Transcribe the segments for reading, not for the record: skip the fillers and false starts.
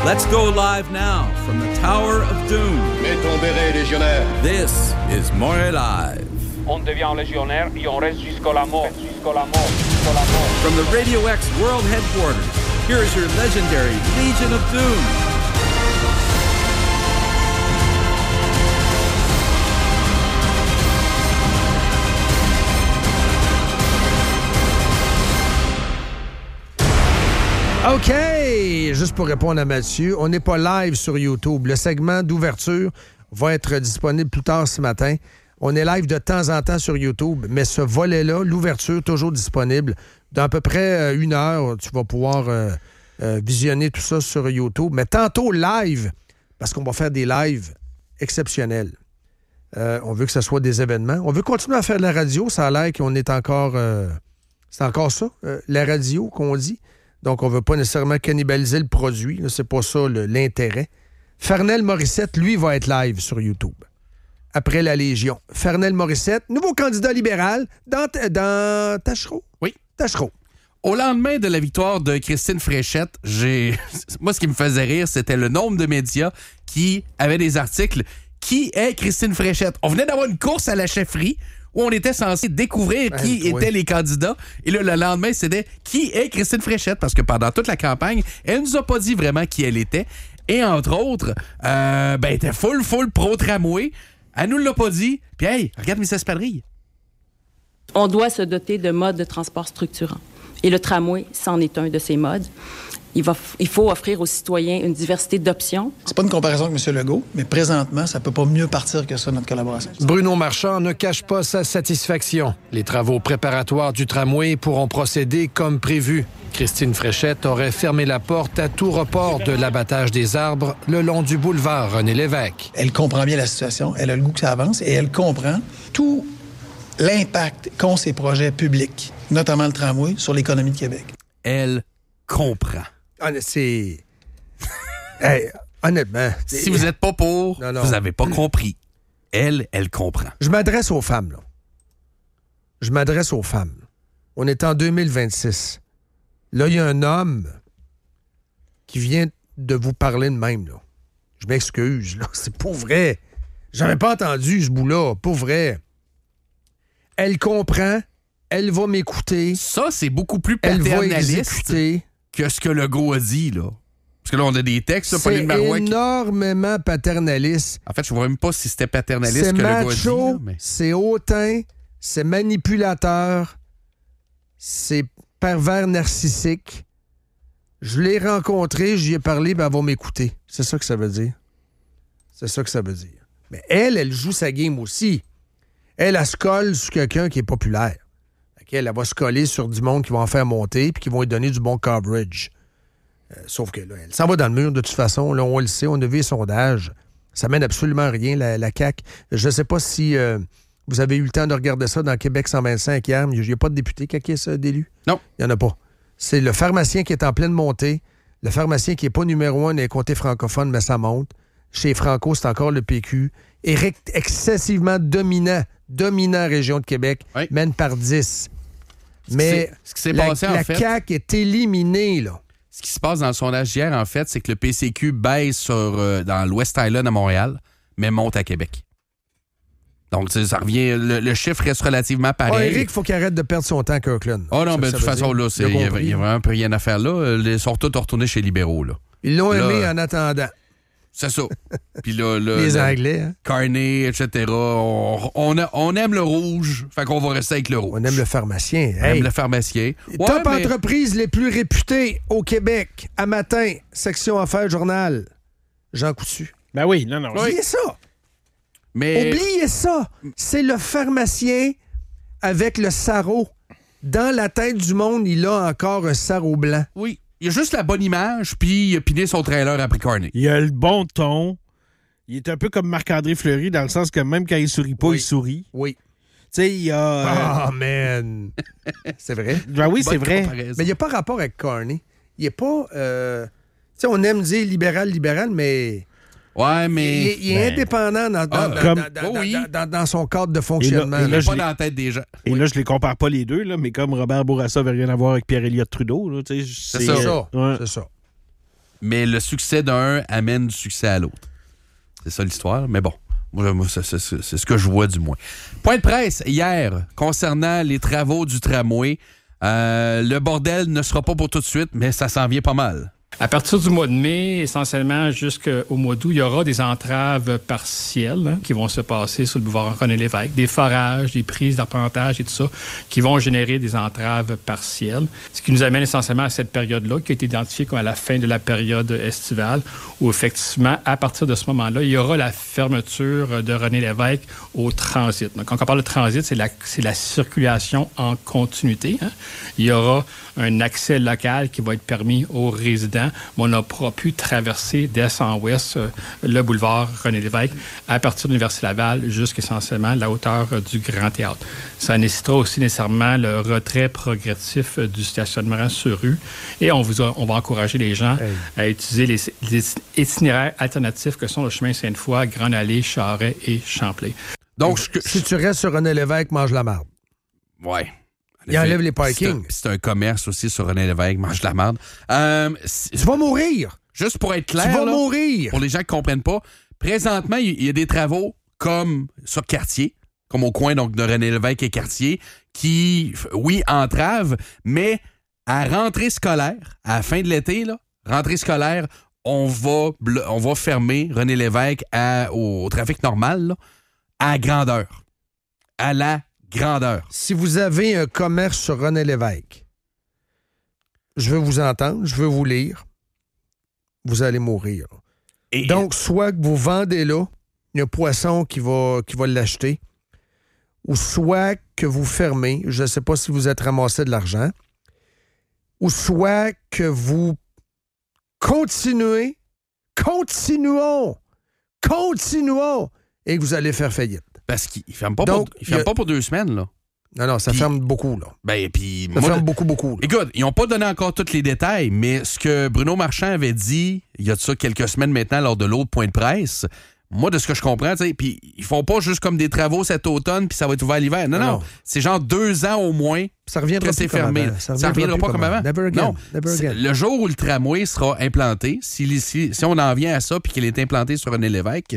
Let's go live now from the Tower of Doom. Mets ton béret, légionnaire. This is Montréal Live. On devient légionnaire et on reste jusqu'à la mort. From the Radio X World Headquarters, here is your legendary Legion of Doom. OK! Juste pour répondre à Mathieu, on n'est pas live sur YouTube. Le segment d'ouverture va être disponible plus tard ce matin. On est live de temps en temps sur YouTube, mais ce volet-là, l'ouverture, toujours disponible. Dans à peu près 1 heure, tu vas pouvoir visionner tout ça sur YouTube. Mais tantôt live, parce qu'on va faire des lives exceptionnels. On veut que ce soit des événements. On veut continuer à faire de la radio. Ça a l'air qu'on est encore... c'est encore ça, la radio qu'on dit. Donc, on ne veut pas nécessairement cannibaliser le produit. Là, c'est pas ça l'intérêt. Fernel Morissette, lui, va être live sur YouTube. Après la Légion. Fernel Morissette, nouveau candidat libéral dans Tachereau. Oui. Tachereau. Au lendemain de la victoire de Christine Fréchette, moi, ce qui me faisait rire, c'était le nombre de médias qui avaient des articles. Qui est Christine Fréchette? On venait d'avoir une course à la chefferie où on était censé découvrir qui étaient les candidats. Et là, le lendemain, c'était qui est Christine Fréchette? Parce que pendant toute la campagne, elle nous a pas dit vraiment qui elle était. Et entre autres, elle était full pro-tramway. Elle nous l'a pas dit. Puis hey, regarde Miss Espadrille. On doit se doter de modes de transport structurants. Et le tramway, c'en est un de ces modes. Il faut offrir aux citoyens une diversité d'options. C'est pas une comparaison avec M. Legault, mais présentement, ça peut pas mieux partir que ça, notre collaboration. Bruno Marchand ne cache pas sa satisfaction. Les travaux préparatoires du tramway pourront procéder comme prévu. Christine Fréchette aurait fermé la porte à tout report de l'abattage des arbres le long du boulevard René-Lévesque. Elle comprend bien la situation, elle a le goût que ça avance et elle comprend tout l'impact qu'ont ces projets publics, notamment le tramway, sur l'économie de Québec. Elle comprend. C'est... Hey, honnêtement... Si vous n'êtes pas pour, vous n'avez pas compris. Elle comprend. Je m'adresse aux femmes, là. Je m'adresse aux femmes. On est en 2026. Là, il y a un homme qui vient de vous parler de même, là. Je m'excuse, là. C'est pas vrai. J'avais pas entendu ce bout-là. Pas vrai. Elle comprend. Elle va m'écouter. Ça, c'est beaucoup plus paternaliste que ce que Legault a dit, là. Parce que là, on a des textes, là, Pauline Marois. C'est énormément paternaliste. En fait, je ne vois même pas si c'était paternaliste c'est que Legault a dit. Là, mais... C'est hautain, c'est manipulateur, c'est pervers narcissique. Je l'ai rencontré, j'y ai parlé, ben elle va m'écouter. C'est ça que ça veut dire. C'est ça que ça veut dire. Mais elle joue sa game aussi. Elle se colle sur quelqu'un qui est populaire. Elle va se coller sur du monde qui va en faire monter puis qui vont lui donner du bon coverage. Sauf que là, elle s'en va dans le mur de toute façon. Là, on le sait, on a vu les sondages. Ça mène absolument à rien, la CAQ. Je ne sais pas si vous avez eu le temps de regarder ça dans Québec 125 hier. Il n'y a pas de député caquiste d'élu? Non. Il n'y en a pas. C'est le pharmacien qui est en pleine montée. Le pharmacien qui n'est pas numéro 1 dans les comtés francophones, mais ça monte. Chez Franco, c'est encore le PQ. Éric, excessivement dominant région de Québec, mène par 10. Mais ce qui s'est passé, en fait, la CAQ est éliminée, là. Ce qui se passe dans le sondage d'hier, en fait, c'est que le PCQ baisse dans l'West Island à Montréal, mais monte à Québec. Donc, ça revient... Le chiffre reste relativement pareil. Éric, il faut qu'il arrête de perdre son temps à Kirkland. Oh non, mais de toute façon, là, il n'y a vraiment plus rien à faire là. Ils sont tous retournés chez les libéraux, là. Ils l'ont aimé en attendant. C'est ça. Puis là, les Anglais, hein? Carney, etc. On aime le rouge, fait qu'on va rester avec le rouge. On aime le pharmacien. On aime le pharmacien. Top entreprises les plus réputées au Québec. À matin, section Affaires Journal. Jean Coutu. Ben oui, non. Oubliez ça. Oubliez ça. C'est le pharmacien avec le sarrau. Dans la tête du monde, il a encore un sarrau blanc. Oui. Il a juste la bonne image, puis il a piné son trailer après Carney. Il a le bon ton. Il est un peu comme Marc-André Fleury, dans le sens que même quand il sourit pas, il sourit. Oui. Tu sais, il y a... Oh, man! C'est vrai? Ben oui, c'est vrai. Mais il n'y a pas rapport avec Carney. Il n'est pas... tu sais, on aime dire libéral, mais... Ouais, mais... Il est indépendant dans son cadre de fonctionnement. Il n'est pas dans la tête des gens. Et là, je les compare pas les deux, là, mais comme Robert Bourassa n'avait rien à voir avec Pierre-Éliott Trudeau. Là, c'est ça. Ouais. C'est ça. mais le succès d'un amène du succès à l'autre. C'est ça l'histoire, mais bon. Moi, c'est ce que je vois du moins. Point de presse hier concernant les travaux du tramway. Le bordel ne sera pas pour tout de suite, mais ça s'en vient pas mal. À partir du mois de mai, essentiellement jusqu'au mois d'août, il y aura des entraves partielles qui vont se passer sur le boulevard René-Lévesque, des forages, des prises d'arpentage et tout ça, qui vont générer des entraves partielles. Ce qui nous amène essentiellement à cette période-là, qui a été identifiée comme à la fin de la période estivale, où effectivement, à partir de ce moment-là, il y aura la fermeture de René-Lévesque au transit. Donc, quand on parle de transit, c'est la circulation en continuité. Hein? Il y aura un accès local qui va être permis aux résidents, mais on n'a pas pu traverser d'est en ouest le boulevard René-Lévesque à partir de l'Université Laval jusqu'essentiellement la hauteur du Grand Théâtre. Ça nécessitera aussi nécessairement le retrait progressif du stationnement sur rue et on va encourager les gens à utiliser les itinéraires alternatifs que sont le chemin Sainte-Foy, Grande-Allée, Charest et Champlain. Donc, si tu restes sur René-Lévesque, mange la marde. Ouais. Il enlève les parkings. C'est un commerce aussi sur René-Lévesque, mange la merde. Tu vas mourir! Juste pour être clair, tu vas mourir! Pour les gens qui ne comprennent pas, présentement, il y a des travaux comme sur Cartier, comme au coin donc, de René-Lévesque et Cartier, qui, oui, entravent, mais à rentrée scolaire, à la fin de l'été, là, rentrée scolaire, on va fermer René-Lévesque au trafic normal, là, à grandeur. À la grandeur. Si vous avez un commerce sur René-Lévesque, je veux vous entendre, je veux vous lire, vous allez mourir. Donc, soit que vous vendez là, il y a un poisson qui va l'acheter, ou soit que vous fermez, je ne sais pas si vous êtes ramassé de l'argent, ou soit que vous continuons, et que vous allez faire faillite. Parce qu'il ne ferme pas, pas pour 2 semaines, là. Non, ça ferme beaucoup, là. Ça ferme beaucoup. Là. Écoute, ils n'ont pas donné encore tous les détails, mais ce que Bruno Marchand avait dit, il y a de ça quelques semaines maintenant, lors de l'autre point de presse, moi, de ce que je comprends, tu sais, puis ils font pas juste comme des travaux cet automne, puis ça va être ouvert l'hiver. Non. C'est genre 2 ans au moins ça reviendra que c'est fermé. Ça reviendra pas comme avant. Never again. Non. Never again. Le jour où le tramway sera implanté, si on en vient à ça, puis qu'il est implanté sur René-Lévesque,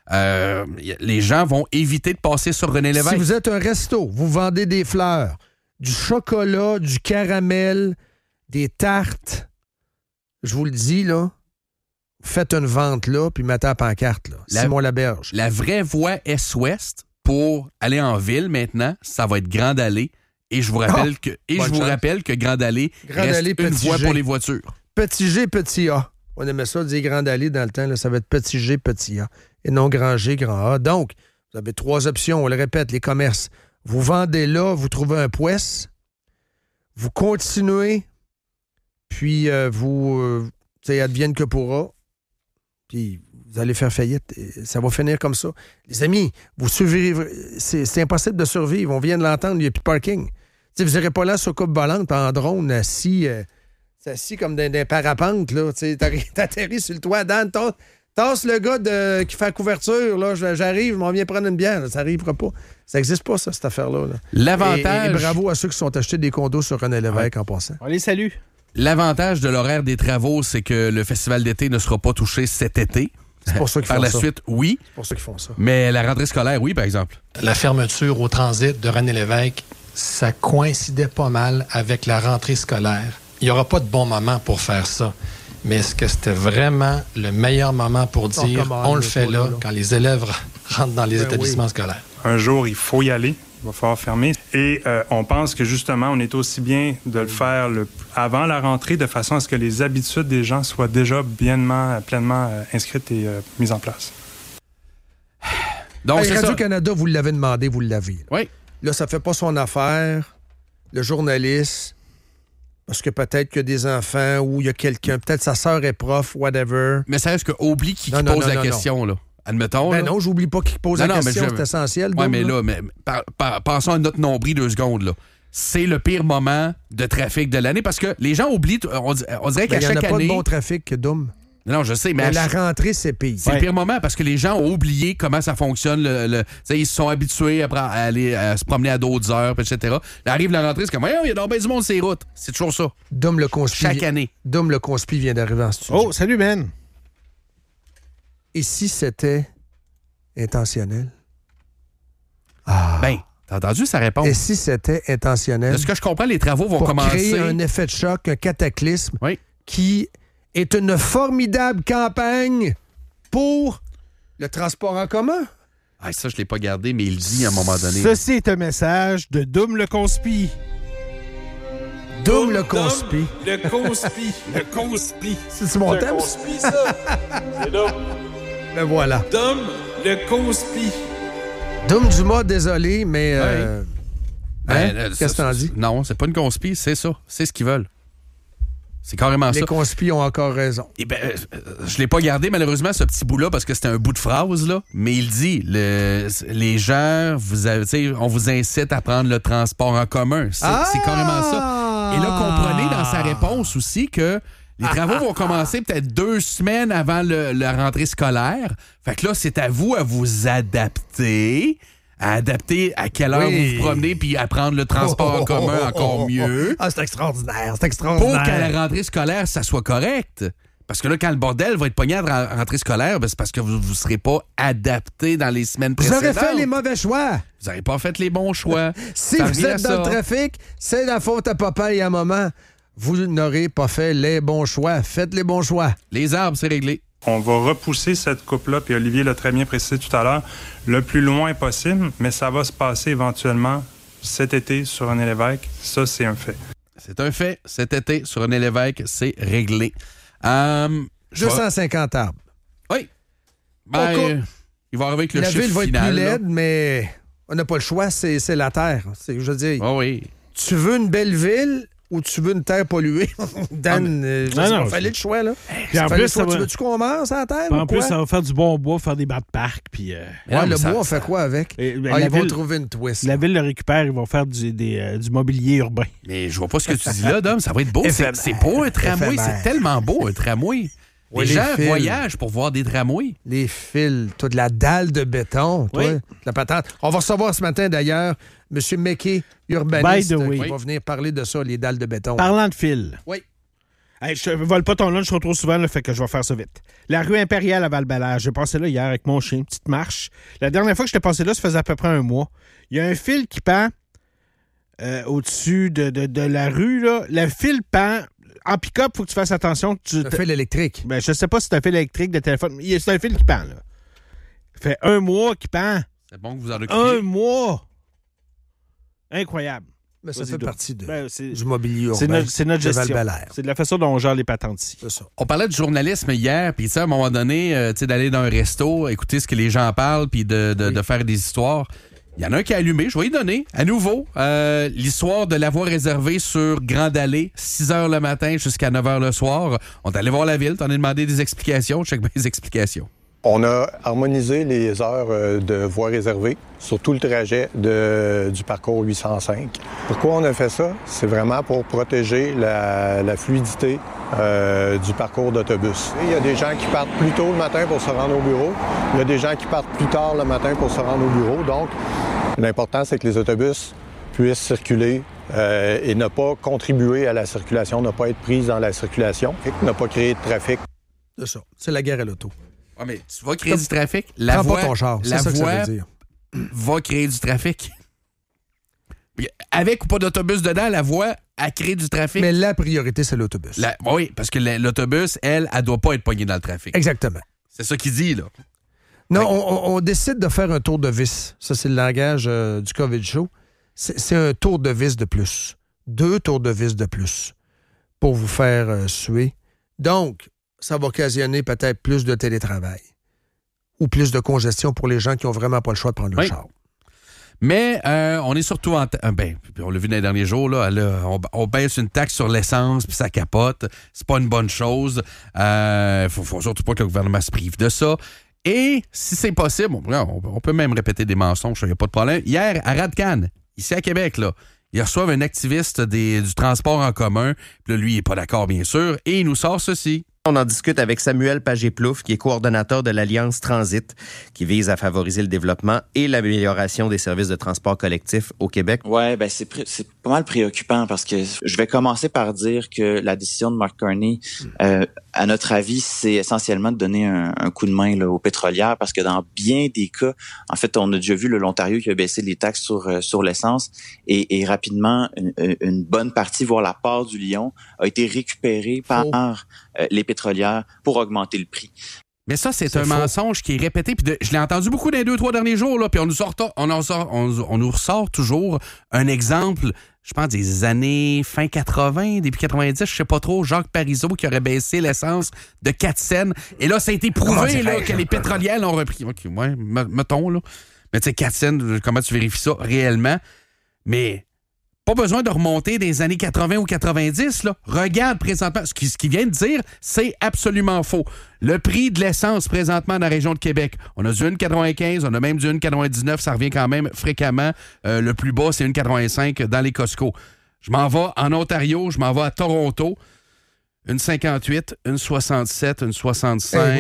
les gens vont éviter de passer sur René-Lévesque. Si vous êtes un resto, vous vendez des fleurs, du chocolat, du caramel, des tartes, je vous le dis, là, faites une vente là, puis mettez la pancarte, là. Simon Laberge. La vraie voie est-ouest pour aller en ville maintenant, ça va être Grande Allée. Et je vous rappelle que Grande Allée reste une voie pour les voitures. Petit G, petit A. On aimait ça dire Grande Allée dans le temps, là, ça va être petit G, petit A. Et non grand G, grand A. Donc, vous avez 3 options, on le répète, les commerces. Vous vendez là, vous trouvez un poisse, vous continuez, puis advienne que pourra, puis vous allez faire faillite. Ça va finir comme ça. Les amis, vous survivez, c'est impossible de survivre. On vient de l'entendre, il n'y a plus de parking. T'sais, vous n'irez pas là sur coupe volante, en drone, assis comme dans parapente, là. T'atterris sur le toit. Dan, tasse le gars qui fait la couverture, là. J'arrive, je m'en viens prendre une bière. Là. Ça n'arrivera pas. Ça n'existe pas, ça, cette affaire-là. Là. L'avantage... Et bravo à ceux qui sont achetés des condos sur René-Lévesque en passant. On les salue. L'avantage de l'horaire des travaux, c'est que le festival d'été ne sera pas touché cet été. C'est pour ça qu'ils font ça. Par la suite, oui. C'est pour ça qu'ils font ça. Mais la rentrée scolaire, oui, par exemple. La fermeture au transit de René-Lévesque, ça coïncidait pas mal avec la rentrée scolaire. Il n'y aura pas de bon moment pour faire ça. Mais est-ce que c'était vraiment le meilleur moment pour dire on le fait là, quand les élèves rentrent dans les établissements scolaires? Un jour, il faut y aller. Il va falloir fermer. Et on pense que justement, on est aussi bien de le faire avant la rentrée, de façon à ce que les habitudes des gens soient déjà pleinement inscrites et mises en place. Donc, Radio-Canada, vous l'avez demandé, vous l'avez. Oui. Là, ça fait pas son affaire. Le journaliste, parce que peut-être qu'il y a des enfants ou il y a quelqu'un, peut-être sa sœur est prof, whatever. Mais ça reste que oublie qui pose la question, là. Admettons. Ben non, j'oublie pas qu'il pose la question, c'est essentiel. Oui, mais là, pensons à notre nombril 2 secondes, là. C'est le pire moment de trafic de l'année parce que les gens oublient, on dirait qu'à chaque année... Il n'y en a pas de bon trafic, Dom. Non, je sais, mais la rentrée, c'est pire. C'est le pire moment parce que les gens ont oublié comment ça fonctionne. Ils se sont habitués à aller se promener à d'autres heures, etc. Là, arrive la rentrée, c'est comme, il y a donc bien du monde sur les routes. C'est toujours ça. Dom le conspi. Chaque année. Dom le conspi vient d'arriver en studio. Oh, salut, Ben. Et si c'était intentionnel? Ben, t'as entendu sa réponse? Et si c'était intentionnel? De ce que je comprends, les travaux vont commencer. Pour créer un effet de choc, un cataclysme qui est une formidable campagne pour le transport en commun. Ah, ça, je ne l'ai pas gardé, mais il dit à un moment donné. Ceci est un message de Dom le conspi. Dom le conspi. Le conspi. Le conspi. C'est mon thème? conspi, ça. C'est Dom. Ben voilà. Dom le conspi. Dom Dumas, désolé, mais... Qu'est-ce que t'en dis? Non, c'est pas une conspi, c'est ça. C'est ce qu'ils veulent. C'est carrément ça. Les conspis ont encore raison. Eh ben, je l'ai pas gardé, malheureusement, ce petit bout-là, parce que c'était un bout de phrase, là. Mais il dit, les gens, on vous incite à prendre le transport en commun. C'est carrément ça. Et là, comprenez dans sa réponse aussi que les travaux vont commencer peut-être 2 semaines avant la rentrée scolaire. Fait que là, c'est à vous à vous adapter à quelle heure vous vous promenez puis à prendre le transport en commun encore mieux. Ah, c'est extraordinaire, c'est extraordinaire. Pour qu'à la rentrée scolaire, ça soit correct. Parce que là, quand le bordel va être pogné à la rentrée scolaire, c'est parce que vous ne serez pas adapté dans les semaines précédentes. Vous aurez fait les mauvais choix. Vous n'aurez pas fait les bons choix. Si vous êtes dans le trafic, c'est la faute à papa et à maman. Vous n'aurez pas fait les bons choix. Faites les bons choix. Les arbres, c'est réglé. On va repousser cette coupe-là, puis Olivier l'a très bien précisé tout à l'heure, le plus loin possible, mais ça va se passer éventuellement cet été sur René-Lévesque. Ça, c'est un fait. C'est un fait. Cet été, sur René-Lévesque, c'est réglé. 250 arbres. Oui. Ben, il va arriver avec le la chiffre ville va final, être plus là. laide, mais on n'a pas le choix, c'est la terre. Je veux dire, oui. Tu veux une belle ville ou tu veux une terre polluée? Dan, il fallait le choix, là. Puis en plus, tu veux-tu qu'on meure sur la terre? En ou plus, quoi? ça va faire du bon bois, faire des bas de parc. Puis, le bois, on fait quoi avec? Ils vont trouver une twist. La ville le récupère, ils vont faire du mobilier urbain. Mais je vois pas ce que tu dis là, Dom. Ça va être beau. C'est beau, un tramway. C'est tellement beau, un tramway. Les gens voyagent pour voir des tramways. Les fils, toi, de la dalle de béton, toi, de la patente. On va recevoir ce matin, d'ailleurs, M. McKay, urbaniste, qui va venir parler de ça, les dalles de béton. Parlant de fils. Oui. Hey, je ne vole pas ton lunch trop souvent, là, fait que je vais faire ça vite. La rue Impériale à Val-Belair. J'ai passé là hier avec mon chien, une petite marche. La dernière fois que j'étais passé là, ça faisait à peu près 1 mois. Il y a un fil qui pend au-dessus de la rue. Là. Le fil pend. En pick-up, il faut que tu fasses attention. Un fil électrique. Ben, je sais pas si c'est un fil électrique de téléphone. C'est un fil qui pend, là. Ça fait 1 mois qu'il pend. C'est bon que vous en occupiez. 1 mois! Incroyable. Mais ça fait partie du du mobilier urbain. C'est notre gestion. Val-Belair. C'est de la façon dont on gère les patentes ici. C'est ça. On parlait de journalisme hier, puis à un moment donné, d'aller dans un resto, écouter ce que les gens parlent, puis de faire des histoires. Il y en a un qui a allumé, je vais y donner. À nouveau, l'histoire de la voie réservée sur Grande Allée, 6 h le matin jusqu'à 9 h le soir. On est allé voir la ville, t'en as demandé des explications. Je check bien les explications. On a harmonisé les heures de voie réservée sur tout le trajet du parcours 805. Pourquoi on a fait ça? C'est vraiment pour protéger la fluidité du parcours d'autobus. Il y a des gens qui partent plus tôt le matin pour se rendre au bureau. Il y a des gens qui partent plus tard le matin pour se rendre au bureau. Donc, l'important, c'est que les autobus puissent circuler et ne pas contribuer à la circulation, ne pas être prise dans la circulation, et ne pas créer de trafic. C'est ça. C'est la guerre à l'auto. Ouais, mais tu vas créer du trafic. La voie, pas ton char. La c'est ça voie que ça veut dire. Va créer du trafic. Avec ou pas d'autobus dedans, la voie a créé du trafic. Mais la priorité, c'est l'autobus. Oui, parce que l'autobus, elle doit pas être pognée dans le trafic. Exactement. C'est ça qu'il dit, là. Non, on décide de faire un tour de vis. Ça, c'est le langage du COVID show. C'est un tour de vis de plus. 2 tours de vis de plus pour vous faire suer. Donc, ça va occasionner peut-être plus de télétravail ou plus de congestion pour les gens qui n'ont vraiment pas le choix de prendre le char. Mais on est surtout on l'a vu dans les derniers jours, là, on baisse une taxe sur l'essence puis ça capote. C'est pas une bonne chose. Faut surtout pas que le gouvernement se prive de ça. Et si c'est possible, on peut même répéter des mensonges, il n'y a pas de problème. Hier, à Radcan, ici à Québec, là, ils reçoivent un activiste du transport en commun. Puis là, lui, il n'est pas d'accord, bien sûr. Et il nous sort ceci. On en discute avec Samuel Pagé-Plouffe, qui est coordonnateur de l'Alliance Transit, qui vise à favoriser le développement et l'amélioration des services de transport collectif au Québec. Ouais, ben c'est pas mal préoccupant parce que je vais commencer par dire que la décision de Mark Carney, à notre avis, c'est essentiellement de donner un coup de main là, aux pétrolières parce que dans bien des cas, en fait, on a déjà vu l'Ontario qui a baissé les taxes sur l'essence et rapidement, une bonne partie, voire la part du lion, a été récupérée par les pétrolières pour augmenter le prix. Mais ça, c'est un mensonge qui est répété. Puis je l'ai entendu beaucoup dans les 2-3 derniers jours. Là, puis on nous ressort toujours un exemple, je pense, des années fin 80, début 90, je sais pas trop, Jacques Parizeau qui aurait baissé l'essence de 4 cents. Et là, ça a été prouvé là, que les pétrolières l'ont repris. OK, ouais, mettons, là. Mais tu sais, 4 cents, comment tu vérifies ça réellement? Mais pas besoin de remonter des années 80 ou 90. Là. Regarde présentement. Ce qu'il vient de dire, c'est absolument faux. Le prix de l'essence présentement dans la région de Québec, on a du 1,95, on a même du 1,99. Ça revient quand même fréquemment. Le plus bas, c'est 1,85 dans les Costco. Je m'en vais en Ontario, je m'en vais à Toronto. 1,58, 1,67, 1,65,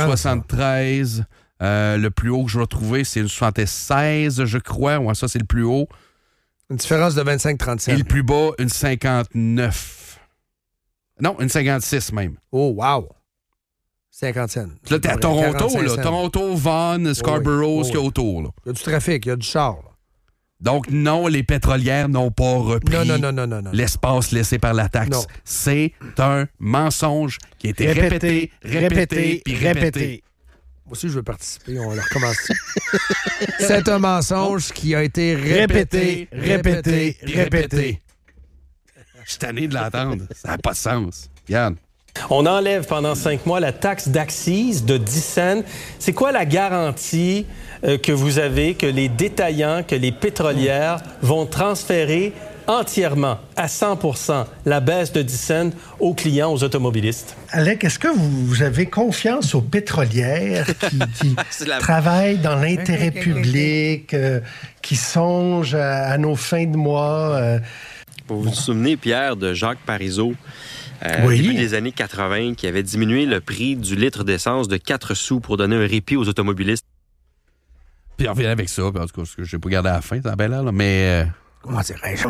1,73. Le plus haut que je vais trouver, c'est 1,76, je crois. Ouais, ça, c'est le plus haut. Une différence de 25-30 cents. Et le plus bas, une 59. Non, une 56 même. Oh, wow! 50 cents. Là, t'es à Toronto, là. Toronto, Vaughan, Scarborough, ce qu'il y a autour. Là. Il y a du trafic, il y a du char. Là. Donc, non, les pétrolières n'ont pas repris non. l'espace laissé par la taxe. Non. C'est un mensonge qui a été répété. Moi aussi, je veux participer. On le recommence. C'est un mensonge qui a été répété. Je suis tanné de l'entendre. Ça n'a pas de sens. Regarde. On enlève pendant 5 mois la taxe d'accise de 10 cents. C'est quoi la garantie que vous avez que les détaillants, que les pétrolières vont transférer entièrement, à 100%, la baisse de 10 cents aux clients, aux automobilistes? Alec, est-ce que vous avez confiance aux pétrolières qui travaillent dans l'intérêt public, qui songent à nos fins de mois? Vous vous souvenez, Pierre, de Jacques Parizeau, début des années 80, qui avait diminué le prix du litre d'essence de 4 sous pour donner un répit aux automobilistes? Puis on revient avec ça, en tout cas, je n'ai pas gardé à la fin, ça belle là, mais... Comment dirais-je?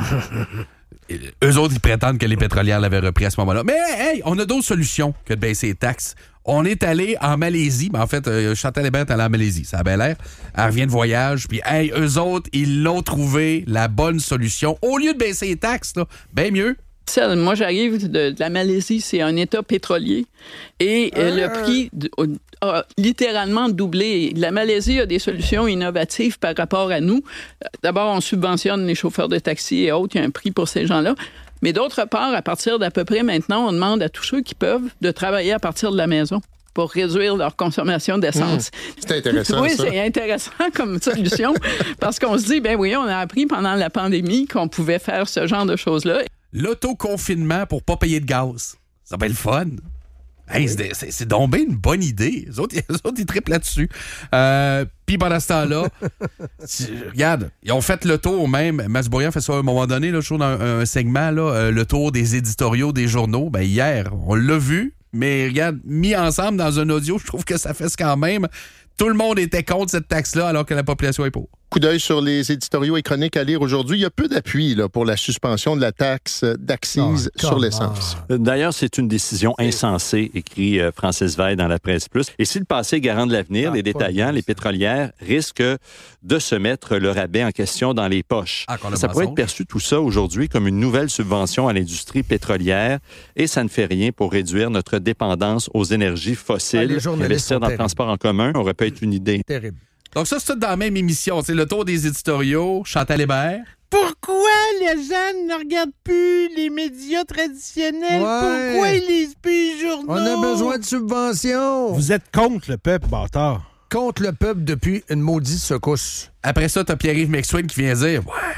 Eux autres, ils prétendent que les pétrolières l'avaient repris à ce moment-là. Mais hey, on a d'autres solutions que de baisser les taxes. On est allé en Malaisie. En fait, Chantal Hébert est allée en Malaisie. Ça a bel l'air. Elle revient de voyage. Puis, hey, eux autres, ils l'ont trouvé la bonne solution. Au lieu de baisser les taxes, là, bien mieux. Moi, j'arrive de la Malaisie, c'est un État pétrolier. Et le prix a littéralement doublé. La Malaisie a des solutions innovatives par rapport à nous. D'abord, on subventionne les chauffeurs de taxi et autres. Il y a un prix pour ces gens-là. Mais d'autre part, à partir d'à peu près maintenant, on demande à tous ceux qui peuvent de travailler à partir de la maison pour réduire leur consommation d'essence. C'est intéressant, oui, ça. C'est intéressant comme solution parce qu'on se dit, ben oui, on a appris pendant la pandémie qu'on pouvait faire ce genre de choses-là. L'autoconfinement pour pas payer de gaz. Ça va être le fun. Hey, c'est donc bien une bonne idée. Les autres, ils trippent là-dessus. Puis pendant ce temps-là, regarde, ils ont fait le tour même. Masbourian fait ça à un moment donné, là, je trouve dans un segment, là, le tour des éditoriaux des journaux. Ben, hier, on l'a vu, mais regarde, mis ensemble dans un audio, je trouve que ça fait quand même. Tout le monde était contre cette taxe-là alors que la population est pour. Coup d'œil sur les éditoriaux et chroniques à lire aujourd'hui. Il y a peu d'appui là, pour la suspension de la taxe d'accise sur l'essence. D'ailleurs, c'est une décision insensée, écrit Francis Veil dans la Presse Plus. Et si le passé est garant de l'avenir, les détaillants, les pétrolières risquent de se mettre le rabais en question dans les poches. Ça pourrait être perçu tout ça aujourd'hui comme une nouvelle subvention à l'industrie pétrolière et ça ne fait rien pour réduire notre dépendance aux énergies fossiles. Investir dans le transport en commun aurait pu être une idée. Terrible. Donc ça, c'est tout dans la même émission. C'est le tour des éditoriaux. Chantal Hébert. Pourquoi les gens ne regardent plus les médias traditionnels? Ouais. Pourquoi ils lisent plus les journaux? On a besoin de subventions. Vous êtes contre le peuple, bâtard. Contre le peuple depuis une maudite secousse. Après ça, t'as Pierre-Yves McSween qui vient dire « Ouais,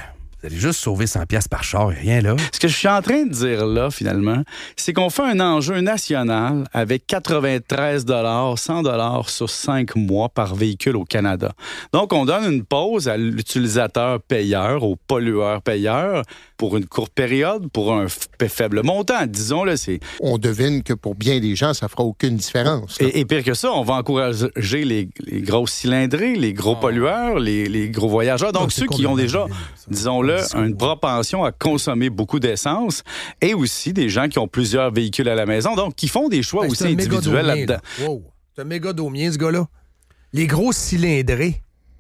Vous allez juste sauver 100$ par char, rien là. Ce que je suis en train de dire là, finalement, c'est qu'on fait un enjeu national avec 93 $, 100 sur 5 mois par véhicule au Canada. Donc, on donne une pause à l'utilisateur payeur, au pollueur payeur, pour une courte période, pour un faible montant. Disons-le, c'est... On devine que pour bien des gens, ça fera aucune différence. Et pire que ça, on va encourager les grosses cylindrées, les gros pollueurs, les gros voyageurs. Donc, ceux qui ont déjà, disons-le, une propension à consommer beaucoup d'essence et aussi des gens qui ont plusieurs véhicules à la maison, donc qui font des choix aussi individuels là-dedans. Wow. C'est un méga domien, ce gars-là. Les gros cylindrés.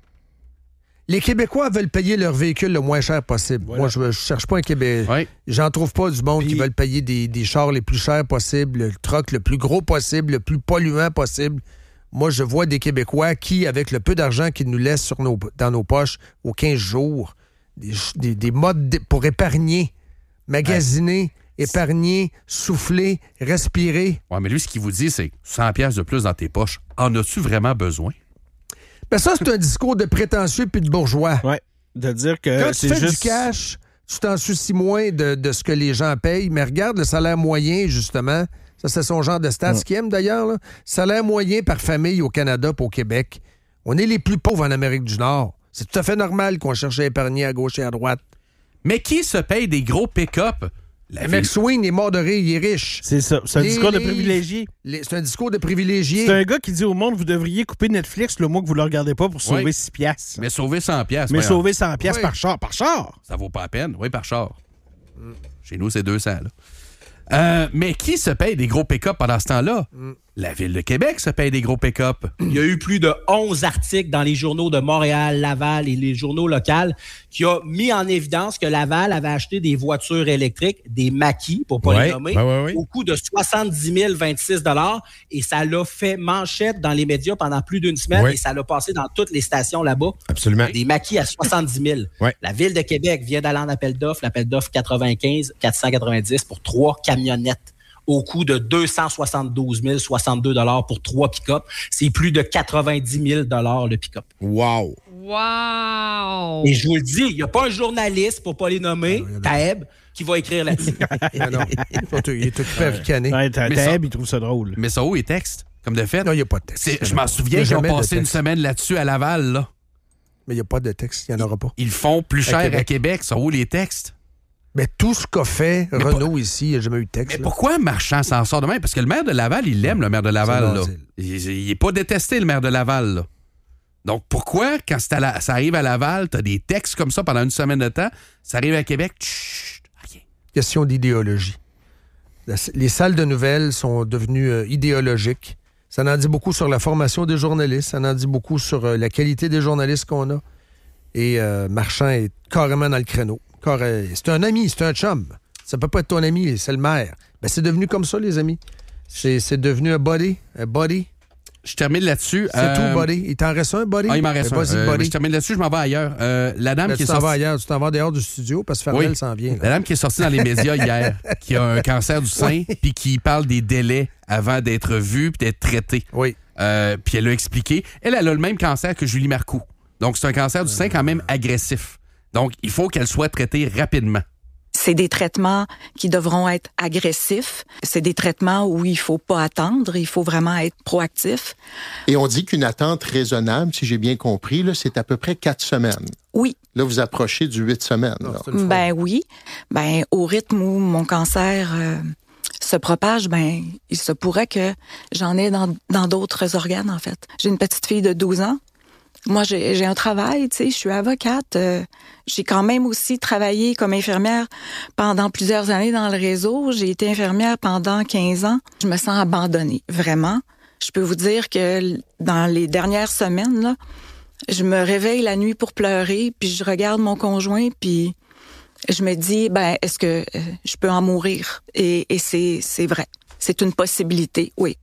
Les Québécois veulent payer leur véhicule le moins cher possible. Voilà. Moi, je cherche pas un Québec. Oui. J'en trouve pas du monde qui veulent payer des chars les plus chers possibles, le truck le plus gros possible, le plus polluant possible. Moi, je vois des Québécois qui, avec le peu d'argent qu'ils nous laissent dans nos poches aux 15 jours, des modes pour épargner, magasiner, épargner, souffler, respirer. Oui, mais lui, ce qu'il vous dit, c'est 100$ de plus dans tes poches. En as-tu vraiment besoin? Ben ça, c'est un discours de prétentieux puis de bourgeois. Oui, de dire que quand tu fais du cash, tu t'en soucies moins de ce que les gens payent, mais regarde le salaire moyen, justement. Ça, c'est son genre de stats qu'il aime, d'ailleurs. Là. Salaire moyen par famille au Canada et au Québec. On est les plus pauvres en Amérique du Nord. C'est tout à fait normal qu'on cherche à épargner à gauche et à droite. Mais qui se paye des gros pick-up? McSween est mort de rire, il est riche. C'est ça. C'est un discours de privilégié. C'est un discours de privilégié. C'est un gars qui dit au monde, vous devriez couper Netflix le mois que vous ne le regardez pas pour sauver 6$. Mais sauver 100$. Mais sauver 100$ par char. Par char! Ça vaut pas la peine. Oui, par char. Chez nous, c'est 200, là. Mais qui se paye des gros pick-up pendant ce temps-là? La Ville de Québec se paye des gros pick-up. Il y a eu plus de 11 articles dans les journaux de Montréal, Laval et les journaux locaux qui ont mis en évidence que Laval avait acheté des voitures électriques, des maquis, pour pas les nommer, au coût de 70 026 $. Et ça l'a fait manchette dans les médias pendant plus d'une semaine et ça l'a passé dans toutes les stations là-bas. Absolument. Des maquis à 70 000. La Ville de Québec vient d'aller en appel d'offres, l'appel d'offres 490 pour 3 camionnettes au coût de 272 062 $ pour 3 pick-up. C'est plus de 90 000 $ le pick-up. Wow! Wow! Et je vous le dis, il n'y a pas un journaliste, pour ne pas les nommer, Taeb, qui va écrire là-dessus. Non, il est occupé à ricaner. Taeb, il trouve ça drôle. Mais ça, où est texte? Comme de fait? Non, il n'y a pas de texte. Je m'en souviens qu'ils ont passé une semaine là-dessus à Laval, là. Mais il n'y a pas de texte, il n'y en aura pas. Ils font plus cher à Québec. Ça, où les textes? Mais tout ce qu'a fait Renault ici, il n'y a jamais eu de texte. Mais pourquoi Marchand s'en sort de même? Parce que le maire de Laval, il l'aime, le maire de Laval. Là. Il n'est pas détesté, le maire de Laval. Là. Donc, pourquoi, quand ça arrive à Laval, tu as des textes comme ça pendant une semaine de temps, ça arrive à Québec, rien. Question d'idéologie. Les salles de nouvelles sont devenues idéologiques. Ça en dit beaucoup sur la formation des journalistes, ça en dit beaucoup sur la qualité des journalistes qu'on a. Et Marchand est carrément dans le créneau. C'est un ami, c'est un chum. Ça peut pas être ton ami, c'est le maire. Ben, c'est devenu comme ça, les amis. C'est devenu un buddy. Je termine là-dessus. C'est tout, buddy. Il t'en reste un, buddy? Ah, il m'en reste un. Je termine là-dessus, je m'en vais ailleurs. La dame qui est sortie... Tu t'en vas dehors du studio parce que Farnell s'en vient. Là. La dame qui est sortie dans les médias hier, qui a un cancer du sein, puis qui parle des délais avant d'être vue puis d'être traitée. Oui. Puis elle a expliqué. Elle a le même cancer que Julie Marcoux. Donc, c'est un cancer du sein quand même agressif. Donc, il faut qu'elle soit traitée rapidement. C'est des traitements qui devront être agressifs. C'est des traitements où il ne faut pas attendre, il faut vraiment être proactif. Et on dit qu'une attente raisonnable, si j'ai bien compris, là, c'est à peu près 4 semaines. Oui. Là, vous approchez du 8 semaines. Ben oui. Ben, au rythme où mon cancer se propage, ben il se pourrait que j'en ai dans d'autres organes, en fait. J'ai une petite fille de 12 ans. Moi, j'ai un travail, tu sais, je suis avocate. J'ai quand même aussi travaillé comme infirmière pendant plusieurs années dans le réseau. J'ai été infirmière pendant 15 ans. Je me sens abandonnée, vraiment. Je peux vous dire que dans les dernières semaines, là, je me réveille la nuit pour pleurer, puis je regarde mon conjoint, puis je me dis, ben, est-ce que je peux en mourir? Et c'est vrai. C'est une possibilité, oui.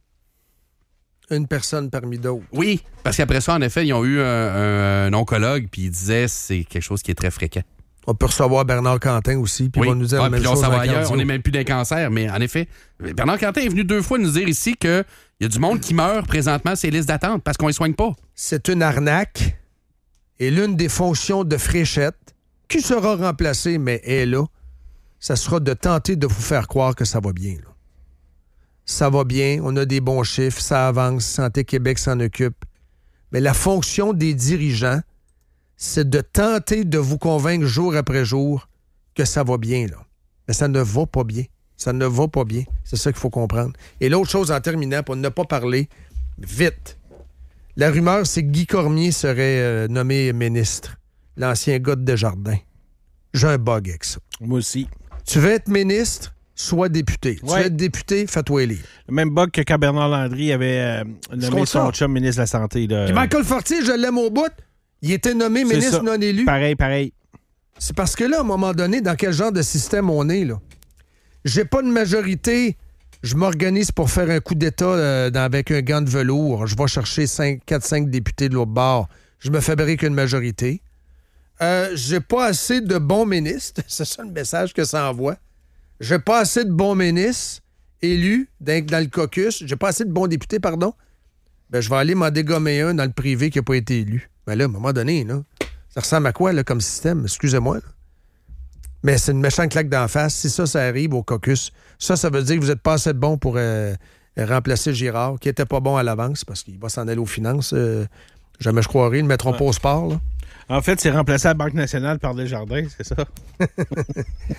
Une personne parmi d'autres. Oui, parce qu'après ça, en effet, ils ont eu un oncologue, puis il disait que c'est quelque chose qui est très fréquent. On peut recevoir Bernard Quentin aussi, puis il va nous dire la même chose. On n'est même plus d'un cancer, mais en effet, Bernard Quentin est venu 2 fois nous dire ici qu'il y a du monde qui meurt présentement sur les listes d'attente parce qu'on ne les soigne pas. C'est une arnaque, et l'une des fonctions de Fréchette, qui sera remplacée, mais est là, ça sera de tenter de vous faire croire que ça va bien. Là. Ça va bien, on a des bons chiffres, ça avance, Santé Québec s'en occupe. Mais la fonction des dirigeants, c'est de tenter de vous convaincre jour après jour que ça va bien. Là. Mais ça ne va pas bien. Ça ne va pas bien. C'est ça qu'il faut comprendre. Et l'autre chose en terminant, pour ne pas parler, vite. La rumeur, c'est que Guy Cormier serait nommé ministre. L'ancien gars de Desjardins. J'ai un bug avec ça. Moi aussi. Tu veux être ministre, sois député. Tu veux être député, fais-toi élire. Le même bug que quand Bernard Landry avait nommé son chum ministre de la Santé. Puis Michael Fortier, je l'aime au bout. Il était nommé ministre non élu. Pareil. C'est parce que là, à un moment donné, dans quel genre de système on est, là? J'ai pas de majorité. Je m'organise pour faire un coup d'État avec un gant de velours. Je vais chercher 4-5 députés de l'autre bord. Je me fabrique une majorité. J'ai pas assez de bons ministres. C'est ça le message que ça envoie. J'ai pas assez de bons ministres élus dans le caucus. J'ai pas assez de bons députés, pardon. Ben, je vais aller m'en dégommer un dans le privé qui n'a pas été élu. Ben là, à un moment donné, là, ça ressemble à quoi là, comme système? Excusez-moi. Là. Mais c'est une méchante claque d'en face. Si ça arrive au caucus, ça veut dire que vous n'êtes pas assez bon pour remplacer Girard, qui n'était pas bon à l'avance, parce qu'il va s'en aller aux finances. Jamais je croirais. Ils ne le mettront pas au sport. Là. En fait, c'est remplacé à la Banque nationale par Desjardins, c'est ça?